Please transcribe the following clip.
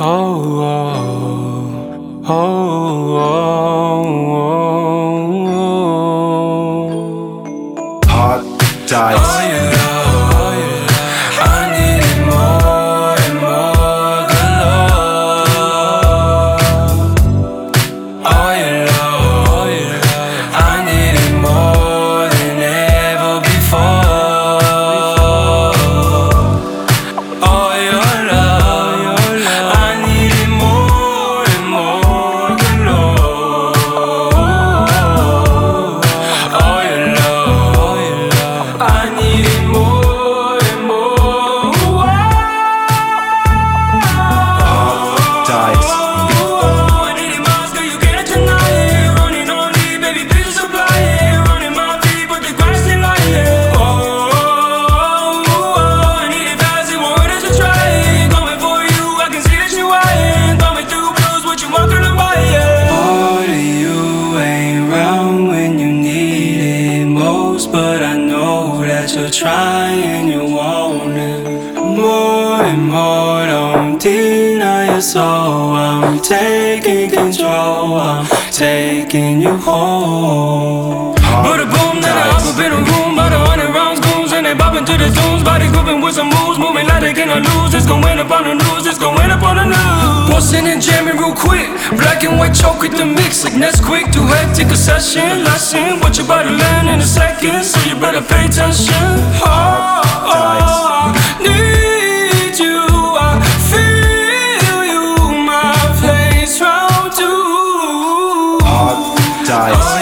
oh, oh, oh. Hard dice. All your love, I needed more and more galore. All your love, I needed more than ever before. All your love, I needed more and more galore. All your love, I needed more and more. Dice. I needed more, girl, you get it tonight. Running on me, baby, please supply it. Running my feet, but the grass still lying. I need it fast, it won't hurt us to try it. Coming for you, I can see that you eyeing. Coming through blues, what you want, girl, I'm buying. Part of you ain't round when you need it most, but I know that you're trying, you want it more and more. Don't deny your soul. I'm taking control. I'm taking you home. Put a boom, then I hop up in a room. About 100 rounds, goons, and they bopping to the tunes. Body grouping with some moves, moving like they cannot lose. It's going up on the news, it's going up on the news. Bustin' and jamming real quick. Black and white choke with the mix. Like next quick, too hectic a session. Lesson, what you about to learn in a second, so you better pay attention. I need you, I feel you, my face round too. Hard dice.